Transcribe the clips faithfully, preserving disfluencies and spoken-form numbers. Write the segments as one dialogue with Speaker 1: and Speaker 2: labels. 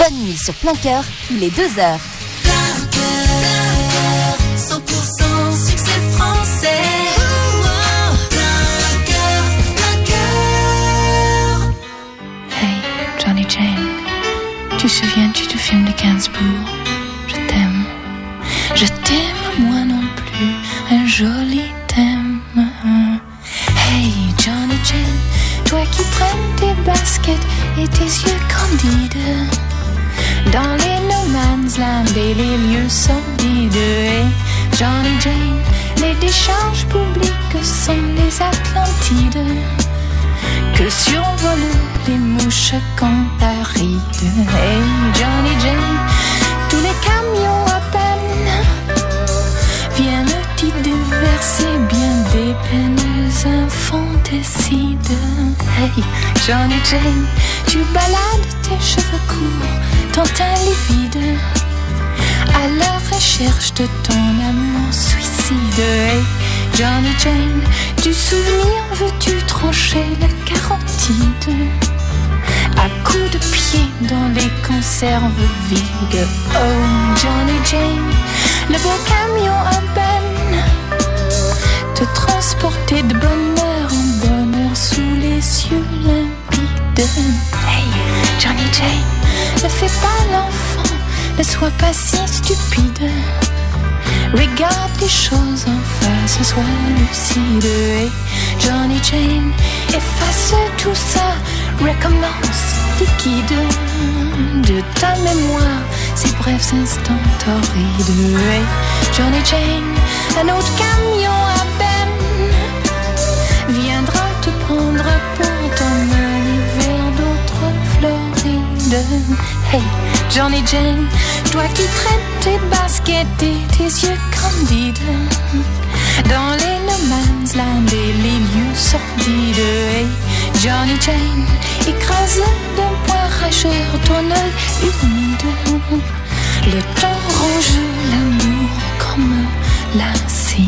Speaker 1: Bonne nuit sur Plein Cœur, il est deux heures.
Speaker 2: Plein cœur, cent pour cent succès français. Oh, oh, plein cœur, plein cœur.
Speaker 3: Hey, Johnny Jane, tu souviens-tu du film de Gainsbourg? Je t'aime, je t'aime moi non plus, un joli thème. Hey, Johnny Jane, toi qui traînes tes baskets et tes yeux candides dans les no man's land et les lieux sordides. Hey, Johnny Jane, les décharges publiques sont les Atlantides que survolent les mouches cantarides. Hey, Johnny Jane, tous les camions à peine viennent t'y déverser bien des peines infanticides. Hey, Johnny Jane, tu balades tes cheveux courts, ton teint livide, à la recherche de ton amour suicide. Hey, Johnny Jane, du souvenir veux-tu trancher la carotide à coups de pied dans les conserves vides. Oh, Johnny Jane, le beau camion à peine te transporter de bonheur en bonheur sous les cieux limpides. Hey, Johnny Jane, ne fais pas l'enfant, ne sois pas si stupide. Regarde les choses en face, sois lucide. Hey, Johnny Jane, efface tout ça, recommence liquide de ta mémoire ces brefs instants torrides. Hey, Johnny Jane, un autre camion à peine viendra te prendre pour t'emmener vers d'autres Florides. Hey, Johnny Jane, toi qui traînes tes baskets et tes yeux candides dans les no man's land et les lieux sordides. Hey, Johnny Jane, écrase d'un poing rageur ton œil humide. Le temps ronge l'amour comme l'acide.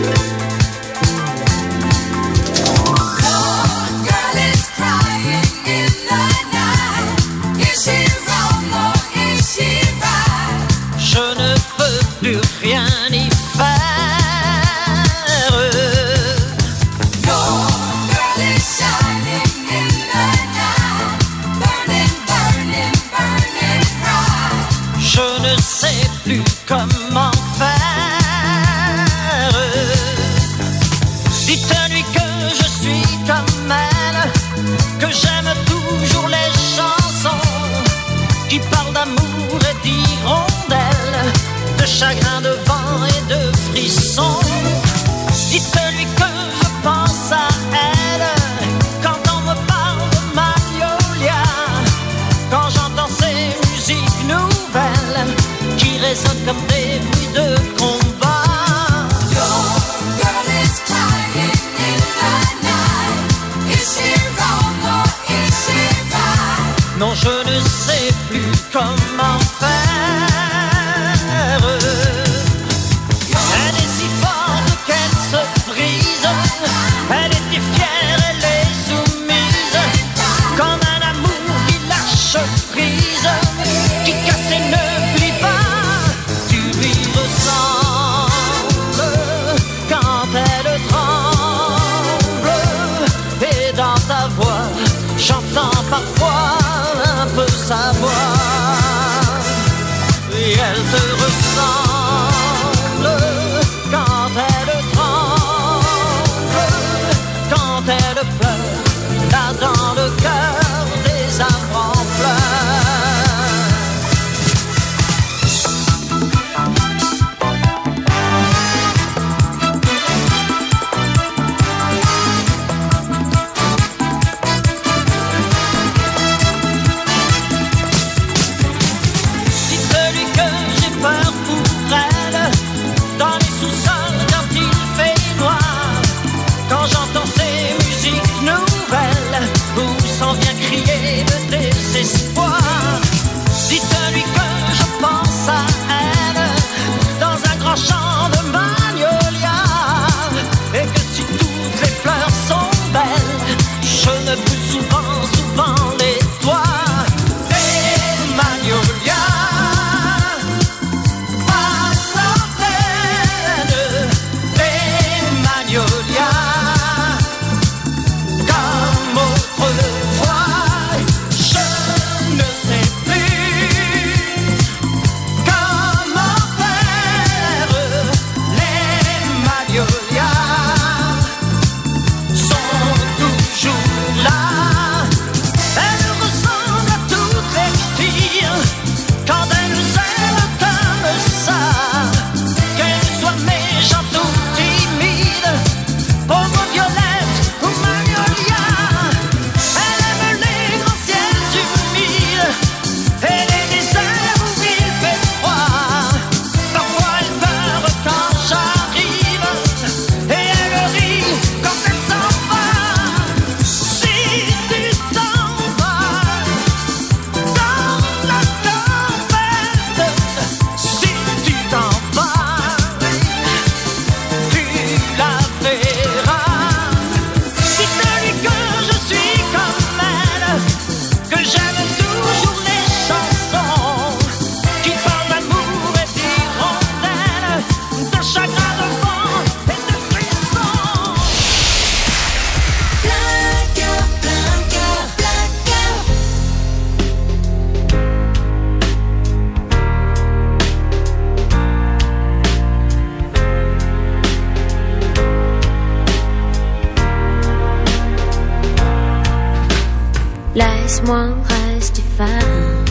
Speaker 4: Laisse-moi rester femme.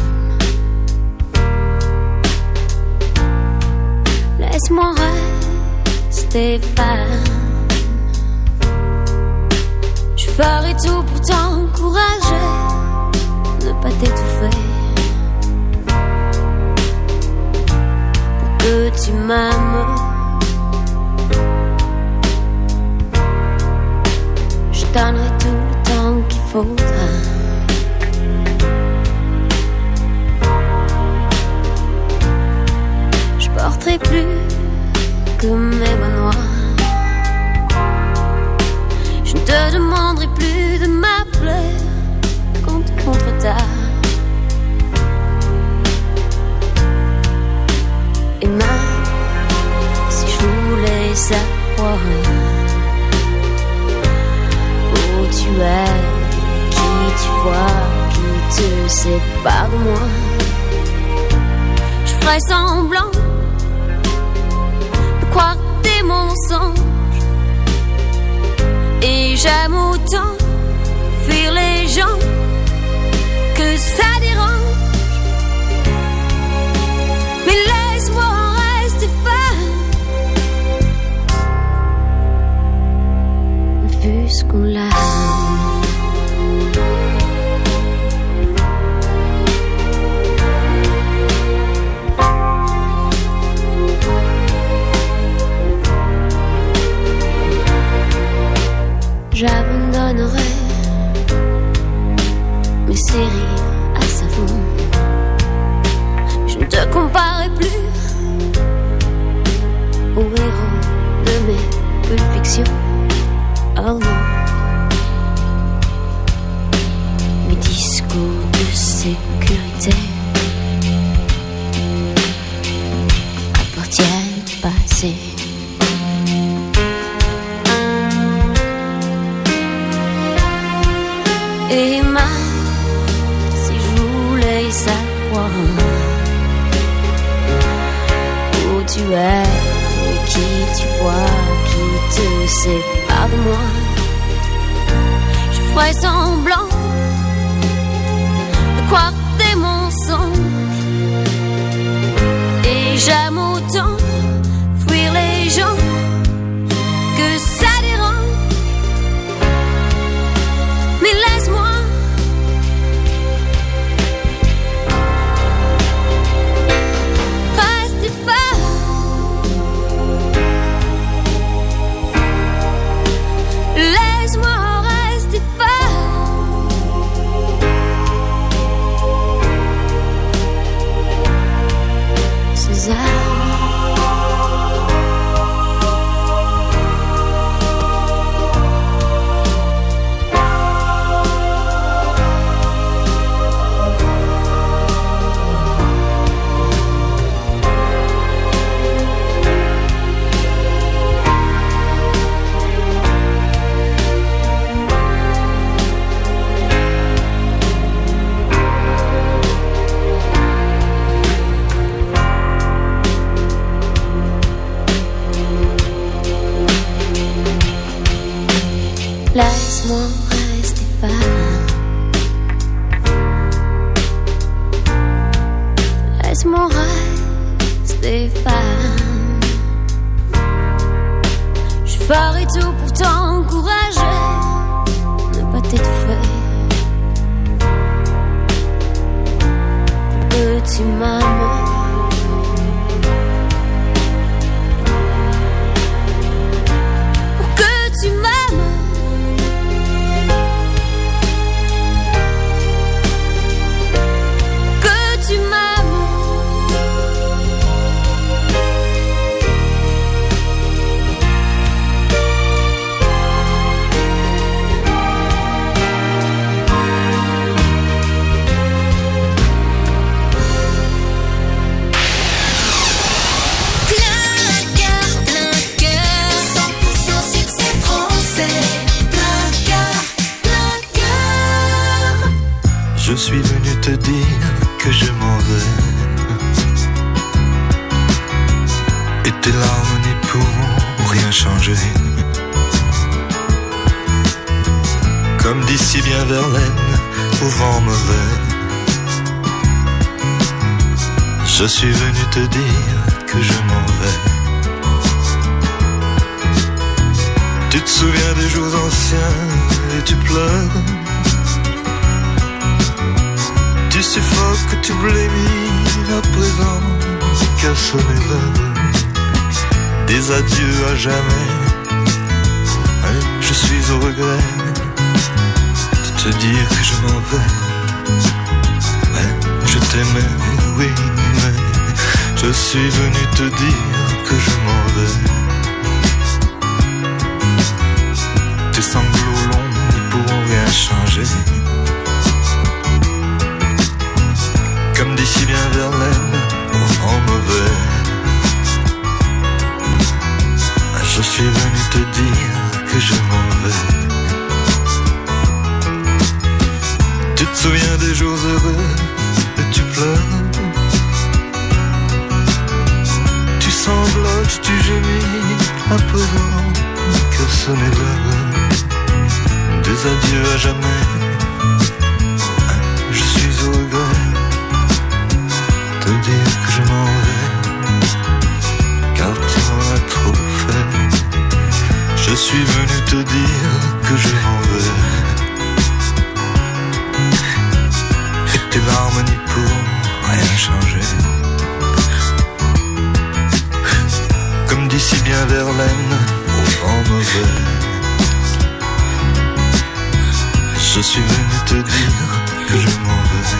Speaker 4: Laisse-moi rester femme. Je ferai tout pour t'encourager, ne pas t'étouffer, pour que tu m'aimes. Je donnerai tout le temps qu'il faudra. Je porterai plus que mes bas noirs. sépares de moi. Je ferai semblant de croire des mensonges. Et j'aime autant fuir les gens que ça dérange. Mais laisse-moi rester femme, puisqu'on l'a. J'abandonnerai mes séries à savon. Je ne te comparerai plus au héros de mes Pulp Fiction. Oh non, mes discours de sécurité appartiennent au passé. Et ma, si je voulais savoir où tu es et qui tu vois, qui te sépare de moi, je ferais semblant de croire des mensonges. Et j'aime autant fuir les gens que ça dérange. Mais laisse-moi rester femme. Laisse-moi rester femme. Suzanne. Laisse-moi rester femme. Laisse-moi rester femme. Je ferai tout pour t'encourager, ne pas t'étouffer. Que tu m'aimes. Pour que tu m'aimes. Tu m'aimes.
Speaker 2: Plein cœur, plein cœur, cent pour cent succès français. Plein cœur, plein cœur.
Speaker 5: Je suis venu te dire que je m'en vais, et tes larmes n'y pourront rien changer. Comme dit si bien Verlaine au vent mauvais, je suis venu te dire que je m'en vais. Tu te souviens des jours anciens et tu pleures. Tu suffoques, tu blémis à présent, qu'à sonner l'heure des adieux à jamais. Je suis au regret de te dire que je m'en vais. Je t'aimais, oui, mais je suis venu te dire que je m'en vais. Tes sanglots longs ne pourront rien changer. Comme dit si bien Verlaine au vent mauvais, je suis venu te dire que je m'en vais. Tu te souviens des jours heureux et tu pleures. Tu sanglotes, tu gémis, à présent que sonner l'heure des adieux à jamais. Je suis au regret de dire que je m'en vais, car tu m'en as trop fait. Je suis venu te dire que je m'en vais, et tes larmes n'y pourront rien changer. Comme dit si bien Verlaine au vent mauvais, je suis venu te dire que je m'en vais.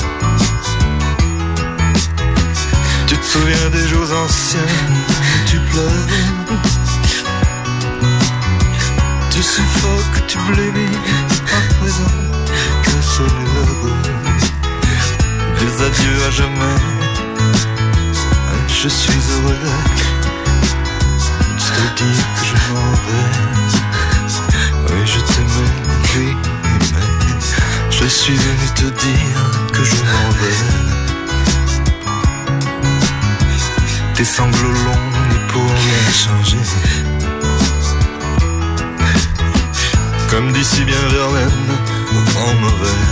Speaker 5: Tu te souviens des jours anciens, tu pleures, tu suffoques, tu blêmis, à présent que sonne l'heure des adieux à jamais. Je suis heureux de te dire que je m'en vais. Oui, je t'aimais, oui, mais je suis venu te dire que je m'en vais. Tes sanglots longs n'y pourront rien changer. Comme dit si bien Verlaine, au vent mauvais,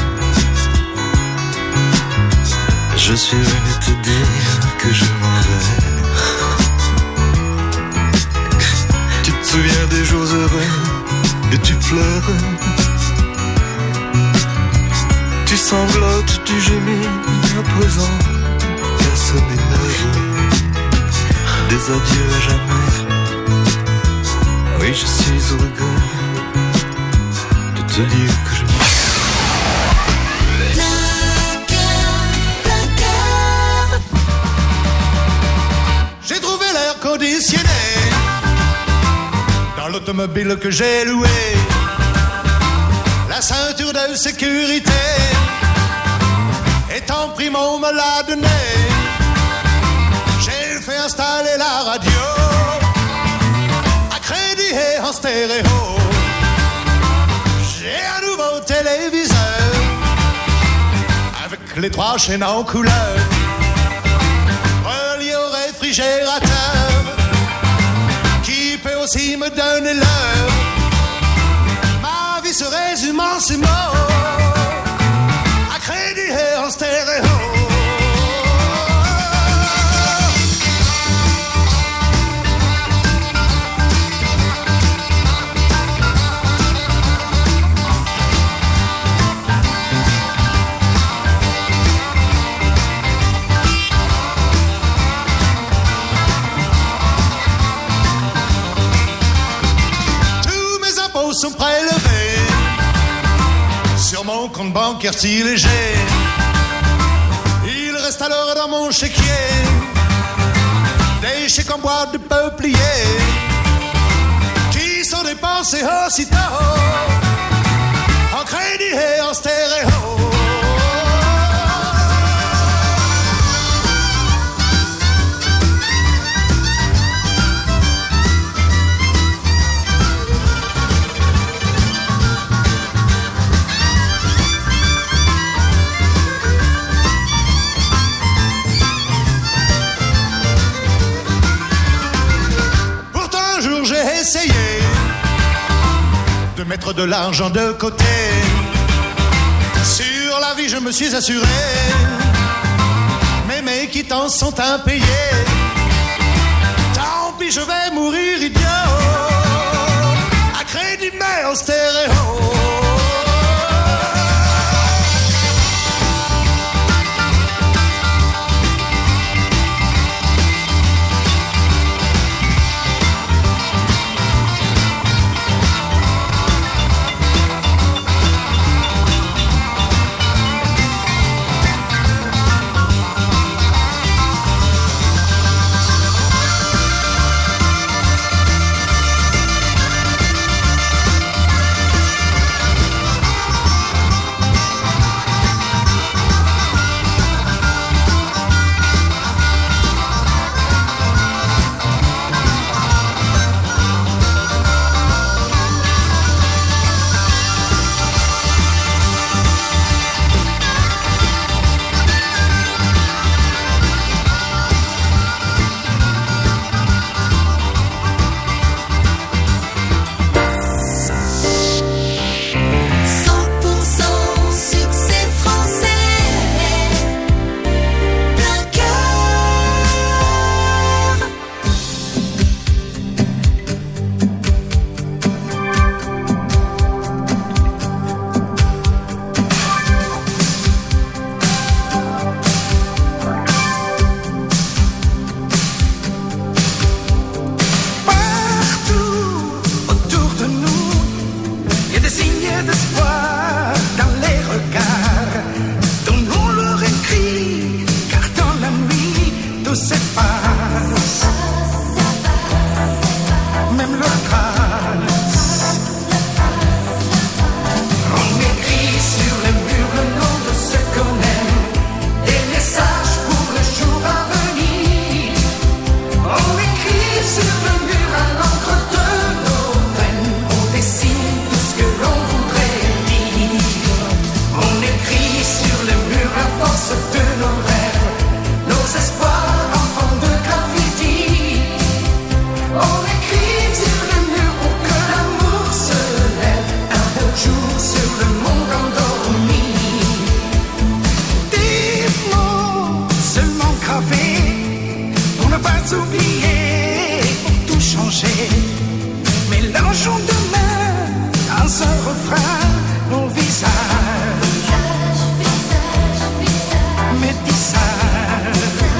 Speaker 5: je suis venu te dire que je m'en vais. Tu te souviens des jours heureux et tu pleures. Tu sanglotes, tu gémis, à présent qu'à sonner l'heure des adieux à jamais. Oui, je suis au regret de te dire que je m'en vais.
Speaker 6: J'ai trouvé l'air conditionné dans l'automobile que j'ai loué. La ceinture de sécurité étant pris, on me l'a donné. J'ai fait installer la radio à crédit et en stéréo. J'ai un nouveau téléviseur avec les trois chaînes en couleur, relié au réfrigérateur qui peut aussi me donner l'heure. Ma vie se résume en ces mots, à crédit et en stéréo. Sont prélevés sur mon compte bancaire si léger. Il reste alors dans mon chéquier des chèques en bois de peuplier qui sont dépensés aussitôt en crédit et en stéréo. Essayé de mettre de l'argent de côté. Sur la vie je me suis assuré, mais mes quittances sont impayées. Tant pis, je vais mourir idiot, à crédit mais en stéréo. changeons de main dans un refrain, nos visages, métissage.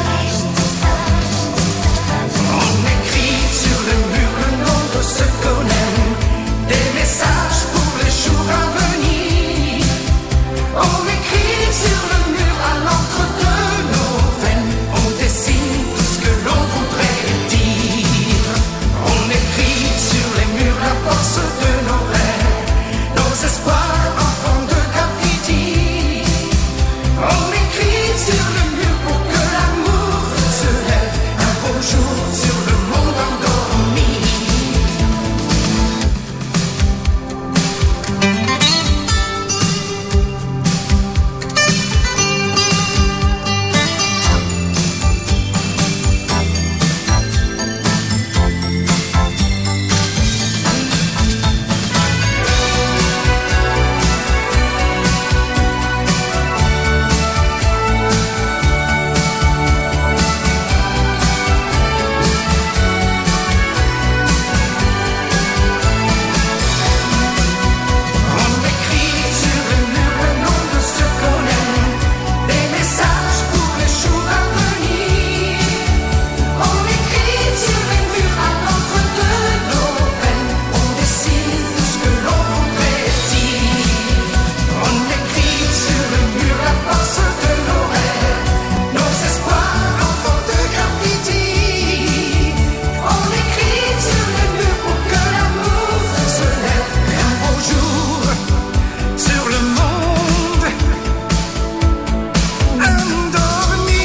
Speaker 6: On écrit sur le mur le nom de ce qu'on aime, des messages pour les jours à venir. On écrit sur le mur à l'encre de nos veines, on dessine tout ce que l'on voudrait dire. On écrit sur les murs la force de nos rêves, nos espoirs enfants de graffiti. On écrit sur le mur pour que l'amour se lève un beau jour sur le monde endormi. On écrit sur le mur le nom de ce qu'on aime, des messages pour les jours à venir. On écrit sur les murs à l'encre de nos veines, on dessine tout ce que l'on voudrait dire. On écrit sur le mur la force de nos rêves, nos espoirs enfants de graffiti. On écrit sur le mur pour que l'amour se lève un beau jour sur le monde endormi.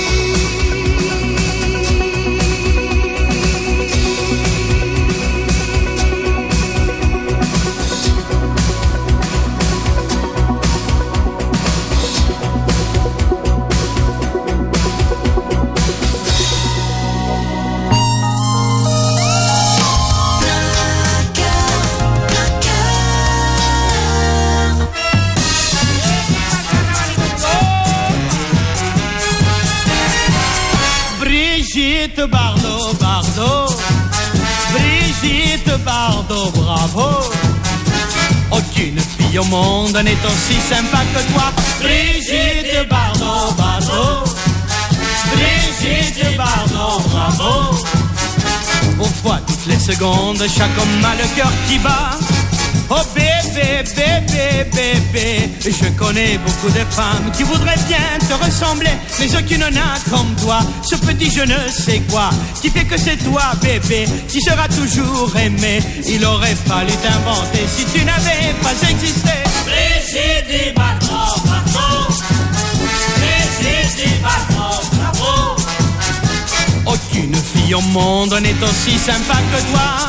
Speaker 7: Brigitte Bardot, Bardot, Brigitte Bardot, bravo. Aucune fille au monde n'est aussi sympa que toi. Brigitte Bardot, Bardot, Brigitte Bardot, bravo. Pourquoi toutes les secondes chaque homme a le cœur qui bat? Oh bébé, bébé, bébé, je connais beaucoup de femmes qui voudraient bien te ressembler, mais aucune n'a comme toi ce petit je ne sais quoi qui fait que c'est toi bébé qui sera toujours aimé. Il aurait fallu t'inventer si tu n'avais pas existé. Brigitte Bardot, Bardot, Brigitte Bardot, bravo. Aucune fille au monde n'est aussi sympa que toi.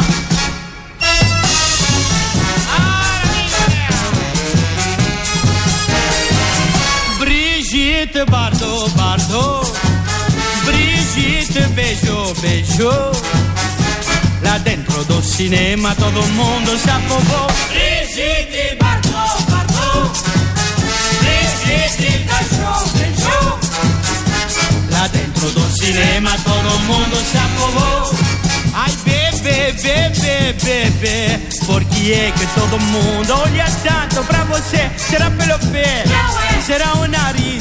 Speaker 7: Brigitte Bardot, Bardot, Brigitte Bejo, Bejo. Là dentro do cinema todo il mondo si affogò. Brigitte Bardot, Bardot, Brigitte Bejo, Bejo. Là dentro do cinema todo il mondo si affogò. Ai bebê, bebê, bebê, por que é que todo mundo olha tanto pra você? Será pelo pé? Será o nariz?